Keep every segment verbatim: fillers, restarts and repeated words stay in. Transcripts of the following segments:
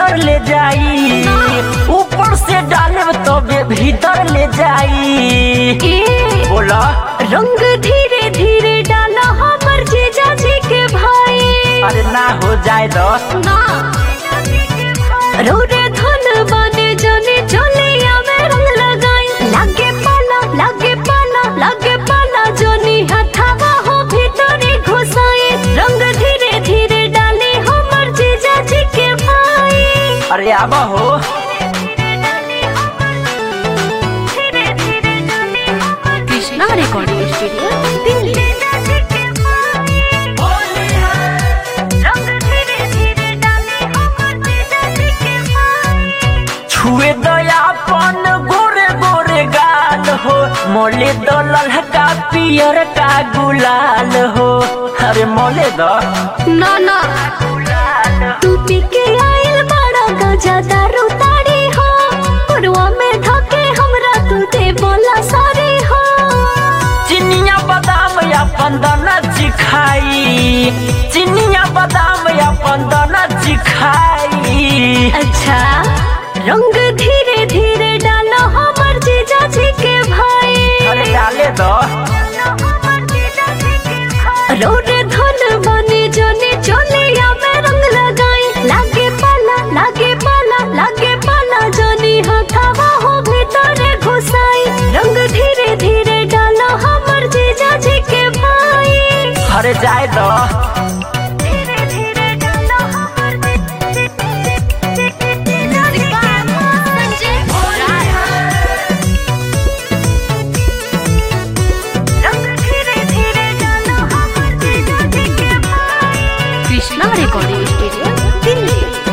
भीतर ले जाई, ऊपर से डाले तो भीतर ले जाई। बोला रंग धीरे धीरे डाला हमर जीजा जी के भाई। अरे ना हो जाए दस ना रोरे धन बने जने चलिया में रंग लगाई। लागे पाला लागे पाला लागे पाला जोनी हथावा हो भीतरे घुसाई। रंग धीरे धीरे डाले हमर जीजा जी के भाई। अरे आबा हो कृष्णा रिकॉर्डिंग स्टूडियो दिल्ली। छुए दयापन गोरे गोरे गाल हो, मोले दो ललका पियर का गुलाल हो। अरे मोले दो ना ना तू पी के आइल बड़ा गजा दारू ताड़ी हो। पुरवा में धके हमरा तू दे बोला सारी हो। चिनिया बादाम या पंदना चिखाई, चिनिया बादाम या पंदना चिखाई। अच्छा रंग धीरे धीरे डालो हमर जीजा जी के भाई। अरे डाले दो रोरे धन बने जने चलिया में रंग लगाई। लागे पाला लागे पाला लागे पाला जोनी हथावा हो भीतरे घुसाई। रंग धीरे धीरे डालो हमर जीजा जी के भाई। अरे जाए दो धीरे धीरे डालो हमर Krishna recording studio Delhi.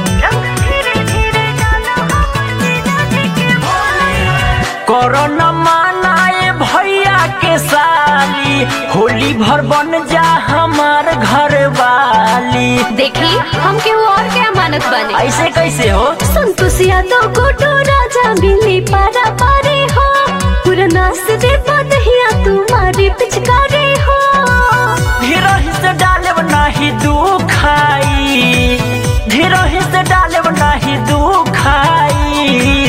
Corona मनाए भैया के साली, होली भर बन जा हमार घर वाली। देखी हम के और क्या मानत बने। ऐसे कैसे हो संतोषिया तो गोटो राजा मिली पारा पारे हो। पुरना से दे बदहिया तुम्हारी पिचकारी हो। धीरे से डाले नहीं दुखाई, धीरे से डाले नहीं दुखाई।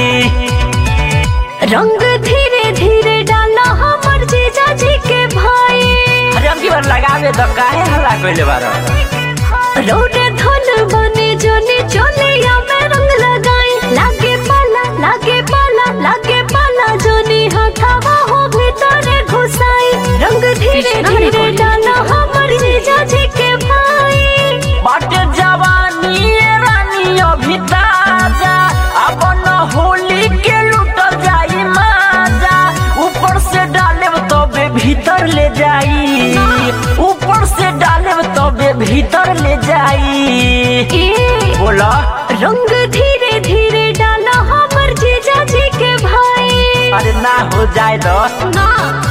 रंग धीरे धीरे डाला हमर जीजा जी के भाई। अरे हम की बार लगावे तो काहे हल्ला कइले बारो। रोडे धन बने जने चलिया में रंग लगाई। लागे पाला लागे पाला लागे पाला जोनी हथावा हो भीतरे घुसाई। रंग धीरे धीरे डाला हमर जीजा जी के भाई। बाटे जवानी रानी अभी ताजा, अब न होली के लुटल जाई माजा। ऊपर से डाले तो भीतर ले जाई, ऊपर से डाले तो भीतर ले जाई। बोला रंग धीरे धीरे डाला हमर जीजा जी के भाई। अरे ना हो जाए दो ना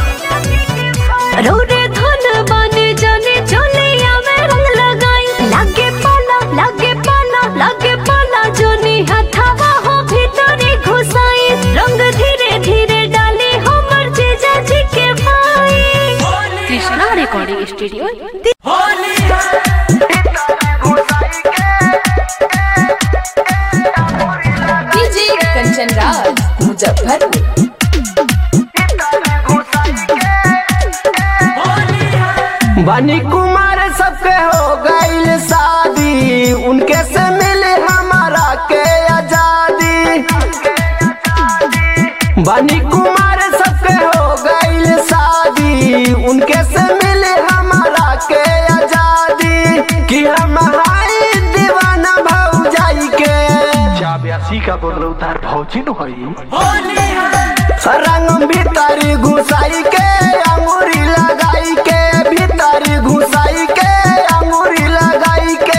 रोरे धन बने जने चलिया में रंग लगाई। लागे पाला लागे पाला लागे पाला जोनी हथावा हो भीतरे घुसाई। रंग धीरे धीरे डाले हमर जीजा जी के भाई। Krishna recording studio DJ Kanchan Raj Muzaffarpur. बनी कुमार सबके हो गईल शादी, उनके से मिले हमारा के आजादी। बनी कुमार सबके हो गईल शादी, उनके से मिले हमारा के आजादी। कि हम हाई दीवाना भौजाई के ब्यासी का बोल उतार भौजिन होई। रंग भीतरी घुसाई के अंगूरी लगाई के, भीतरी घुसाई के अंगूरी लगाई के।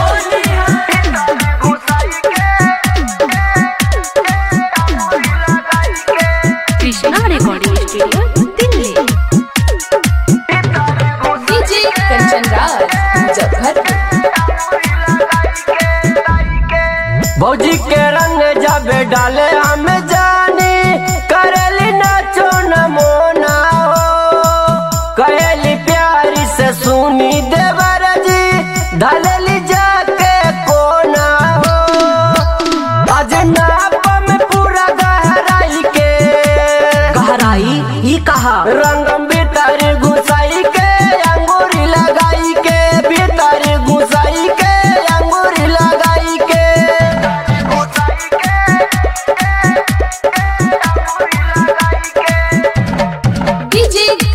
Krishna recording studio Delhi. DJ Kanchan Raj Muzaffarpur. भौजी के रंग जब डाले हम जानी, करली नाचो न मोना हो। कहली प्यारी से सुनी देवर जी, धलली जाके कोना हो।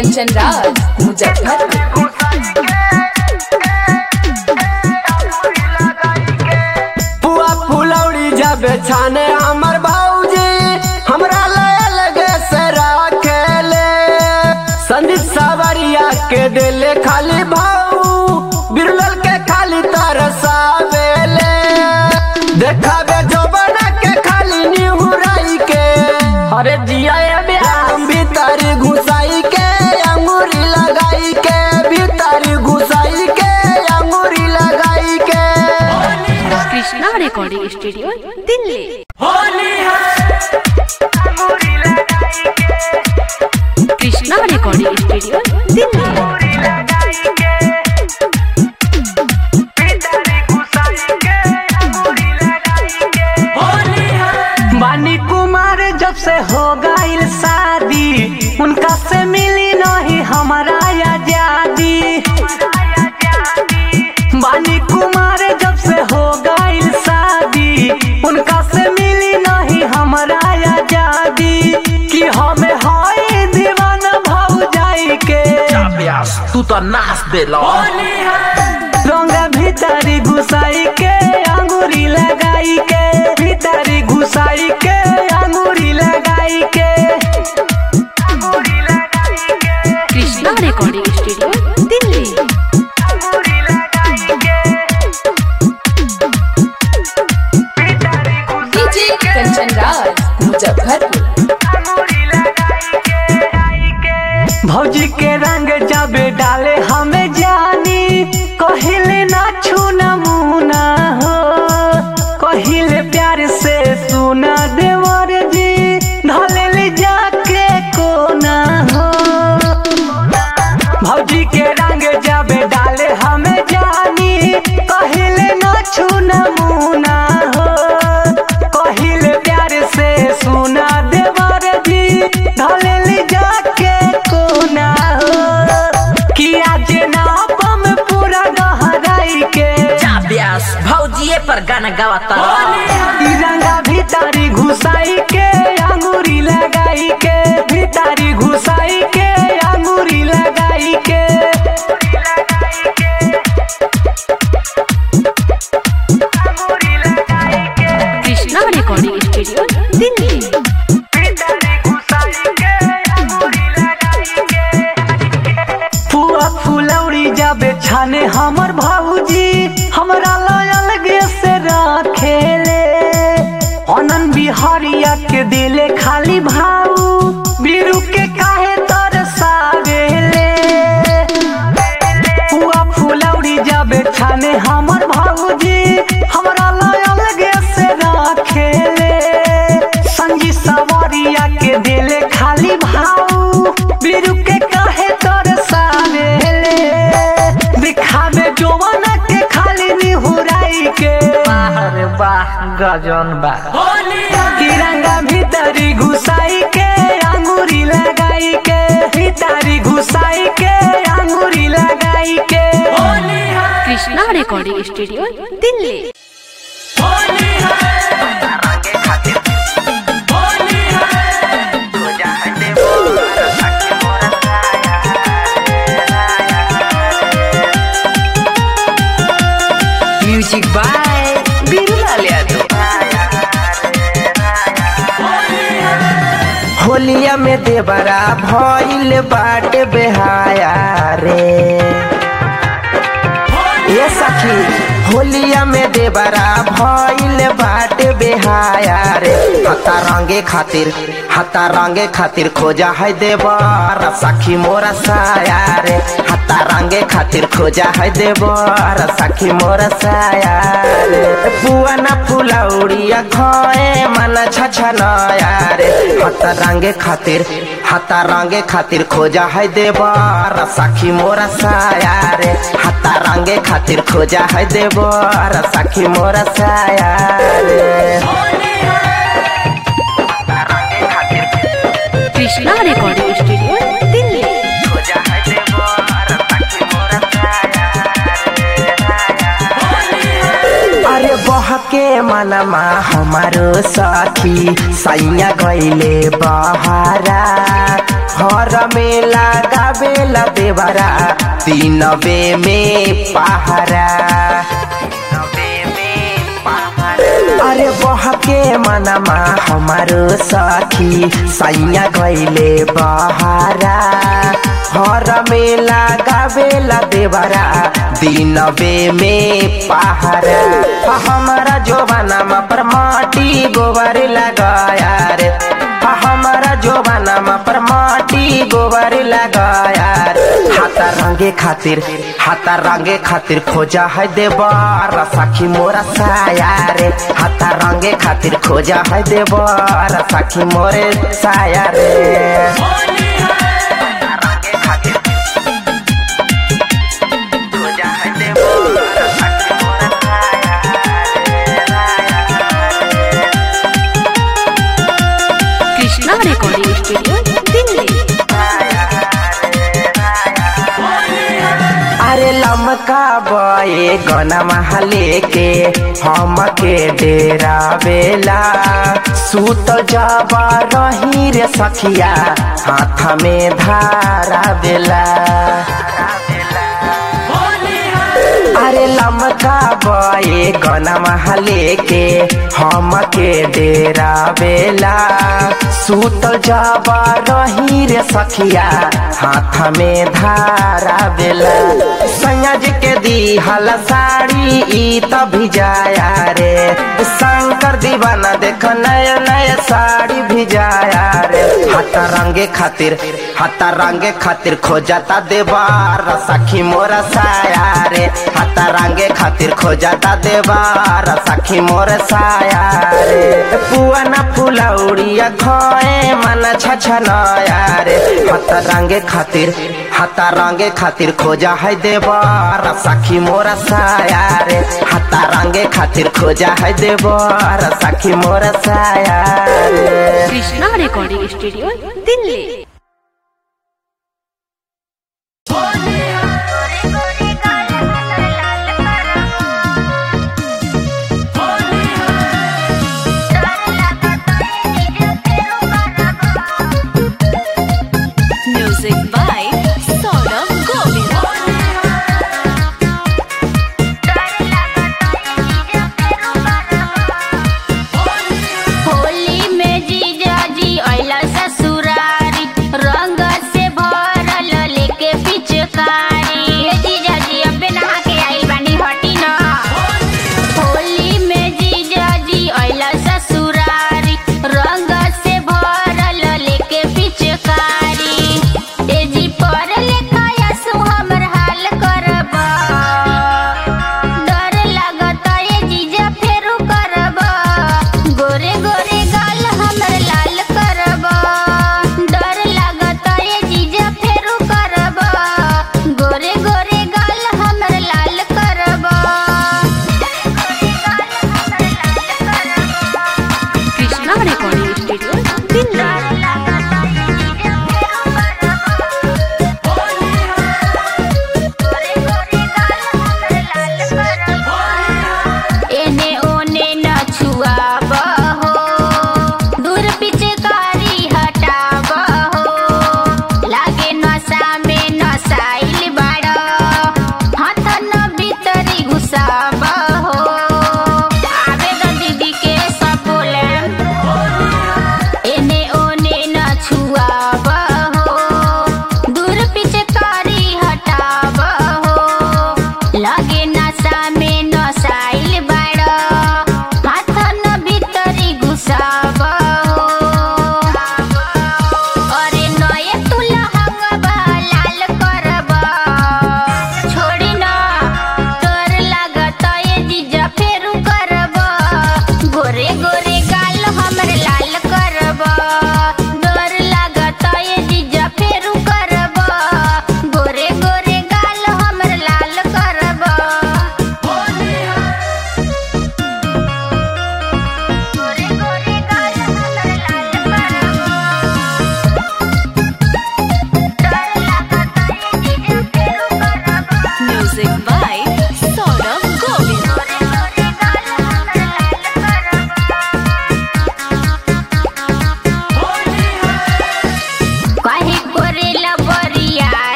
कंचन राज मुजफ्फरपुर। पुआ फुलौड़ी जब छाने हमर भौजी हमरा लगे से राखेले संदीप सावरिया के दिले खाली भाऊ बिरलल के खाली तरसावेले देखावे जो बना के खाली निहुराई के अरे जिया भीतर घुसाई के अंगूरी लगाई के भीतर घुसाई के अंगूरी लगाई के। Krishna recording studio Delhi. Krishna recording studio Delhi. बानी कुमार जब से हो गईल शादी उनका से मिली नहीं हमारा आजादी। बानी कुमार जब से हो गईल शादी उनका से मिली नहीं हमारा आजादी कि हमें हाय दीवाना भौजाई के तू तो नाच दे लो रंगा भीतरी घुसाई के अंगूरी लगाई के भीतरी घुसाई के अंगूरी लगाई के। Krishna recording studio Delhi. DJ Kanchan Raj Muzaffarpur. भौजी के रंग जब डाले हमें जानी कहिले ना छूना मुना हो कहिले प्यार से सुना देवर जी ढले ले जाके कोना हो। भौजी के रंग जब डाले हमें जानी कहिले ना छूना मुना हो कहिले प्यार से सुना देवर जी ढले ले जाके कोना हो किया जना बम पूरा गहराई के भौजिए पर गाना गावाता तिरंगा भीतरी घुसाई के अंगूरी लगाई के भीतरी घुसाई के अंगूरी लगाई के। Krishna recording studio Delhi. फुआ फुलौड़ी जब छाने हमर भौजी हमरा अलगे से रखेले अनन बिहारिया के दिले खाली भाऊ बीरू के काहे तरसावेले। फुआ फुलौड़ी जब छाने हमर भौजी हमरा अलगे से रखेले संगी सवारिया के दिले खाली भाऊ बीरू के काहे तरसावेले दिखावे जोवना के खाली निहुराई के अरे वाह गजन बा तिरंगा भीतरी घुसाई के अंगूरी लगाई के भीतरी घुसाई के अंगूरी लगाई के। Krishna recording studio Delhi. Music by Birlal Yadav. होलिया में देवरा भइल बाट बेहाया रे ये सखी होलिया में देवरा भइल बाट बेहाया रे हता रंगे खातिर हता रंगे खातिर खोजा है देवर सखी मोरा साया रे हता रंगे खातिर खोजा है देवर सखी मोरा साया रे बुआ ना फुलौड़िया खोए मन छछनया रे हता रंगे खातिर हता रंगे खातिर खोजा है देवर सखी मोरा साया रे हता रंगे खातिर खोजा है देवर सखी मोरा साया रे। Krishna recording studio Delhi. अरे बह बहके मनमा हमारो सखी सैया गईले बहारा हर में लगावेला देवरा तीनबे में पहरा अरे बहके मनमा हमारो सखी सैया गईले बहारा हर में लगावेला देवरा दिनबे में पहरा हमारा जोबानामा पर माटी गोबर लगाया रे हमारा जोबानामा पर माटी गोबर लगाया हाथा रंगे खातिर हाथा रंगे खातिर खोजा है देवर सखी मोरा साया रे हाथा रंगे खातिर खोजा है देवर सखी मोरे साया रे कृष्णा रिकॉर्डिंग स्टूडियो दिल्ली। अरे लमका बये गना महले के हम के डेरा बेला सूत जाबा रही रे सखिया हाथ में धारा बेला अरे लमका बये गना महले के हम के डेरा बेला सूत जाबा रही रे सखिया हाथ में धारा बेला संयज के दी हल साड़ी ई तभी जाया रे शंकर दीवाना देख नया नया साड़ी भी जाया रे हाथा रंगे खातिर हाथा रंगे खातिर खोजाता देवार सखी मोरा साया रे हाथा रंगे खातिर खोजाता देवार सखी मोरा साया रे पुआना फुलौड़िया खोए मन छछनया रे हाथा रंगे खातिर हाथा रंगे खातिर खोजा है देवार सखी मोरा साया रे हाथा रंगे खातिर खोजा है देवार सखी मोरा साया रे Krishna recording studio Delhi. Music by Saurabh Govind. Holi में जीजा जी अइला ससुरारी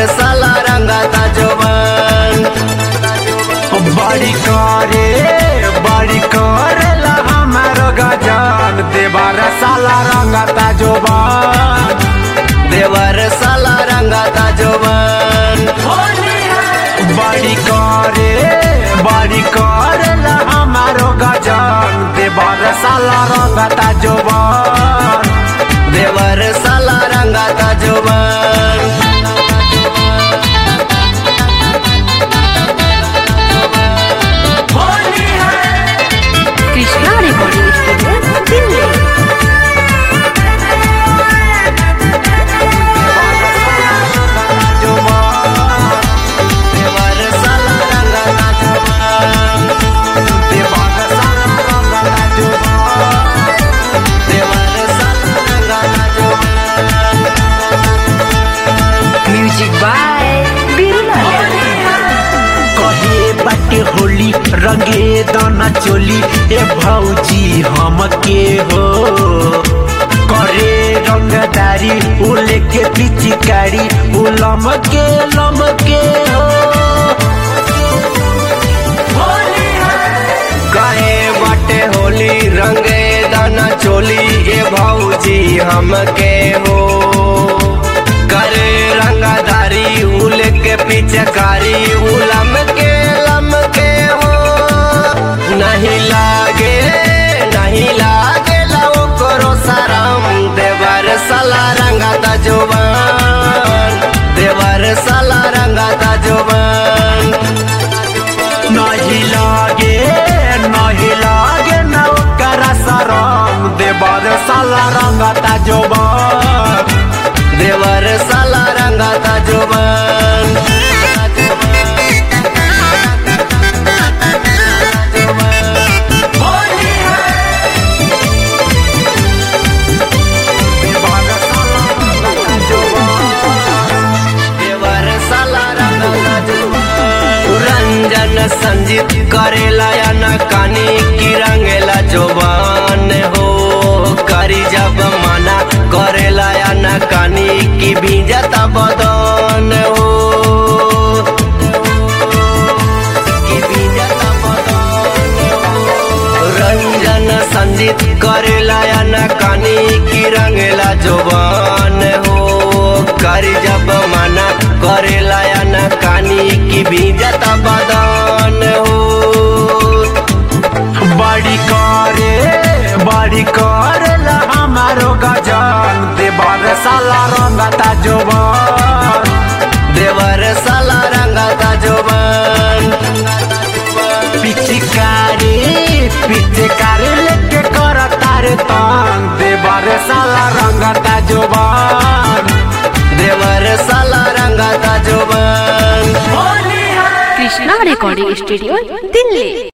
साला रंगता जोबन बड़ी करे बड़ी करेला हमारो गजन देवर साला रंगता जोबन देवर साला रंगता जोबन बड़ी करे बड़ी करेला हमारो गजन देवर साला रंगता जोबन देवर साला रंगता जोबन Krishna recording studio Delhi. Music by Birula कहे बाटे होली रंगे दाना चोली ए भौजी हमके हो करे रंगदारी उले के पिचकारी उलम के लम के हो कहे बाटे होली रंगे दाना चोली ए भौजी हमके हो करे रंगदारी उल के पिचकारी उलम के लम के हो नहीं लागे नहीं लागे लाओ करो सरम देवर साला रंगता जोबन देवर साला रंगता जोबन नहीं लागे नहीं लागे नौकरा सरम देवर साला रंगता जोबन देवर साला रंगता जोबन देवर साला रंगता जोबन रंजन संजीत करेला या न कानी की रंगेला जोबन हो करी जब मना करेला या न कानी की भीजता बदन हो की भीजता बदन हो रंजन संजीत करेला या न कानी की रंगेला जोबन हो करी जब मना करेला या न कानी की भीजता बदन हो बड़ी करे बड़ी करेला हमारो गजन देवर साला रंगता जोबन देवर साला रंगता जोबन पिचकारी पिचकारी लेके करता रे तंग देवर साला रंगता जोबन देवर साला रंगता जोबन कृष्णा रिकॉर्डिंग स्टूडियो दिल्ली।